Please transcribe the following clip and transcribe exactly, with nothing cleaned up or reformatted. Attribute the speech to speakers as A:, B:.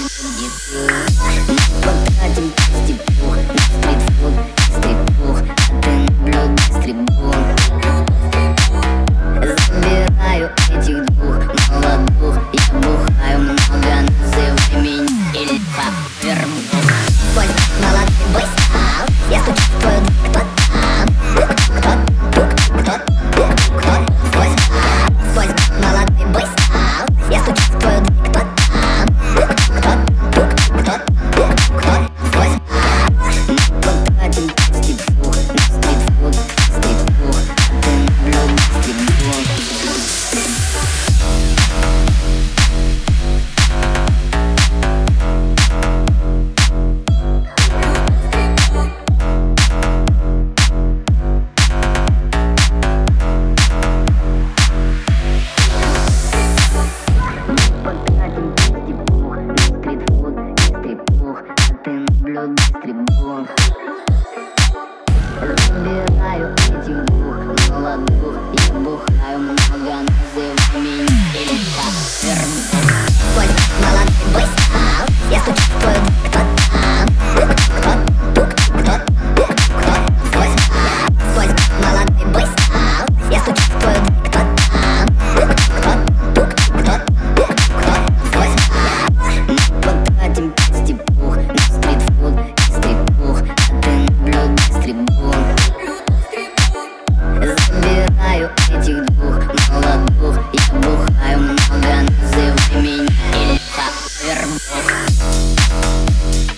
A: Потратим степух на стритфуд, стрипух, а ты наблюдай с трибун. Забираю этих двух молодух, я бухаю много, называй меня Ильфа Вербух. Твой молодой бойстал, я стучу в твою дверь, кто там? Кто, кто, кто, кто, твой, твой молодой бойстал, я стучу в твою дверь, кто там? Кто, кто, кто, кто, твой. Потратим степух на стритфуд, стрипух, а ты наблюдай с трибун. Забираю этих двух молодух, я бухаю много, называй меня Ильфа Вербух. Твой молодой бойстал, я стучу в твою дверь, кто там? Кто, кто, кто, кто, твой, твой молодой бойстал, я стучу в твою дверь, кто там? Кто, кто, кто, твой. Потратим степух на стритфуд, стрипух, а ты наблюдай с трибун. Забираю этих двух молодух, я бухаю много, называй меня Ильфа Вербух.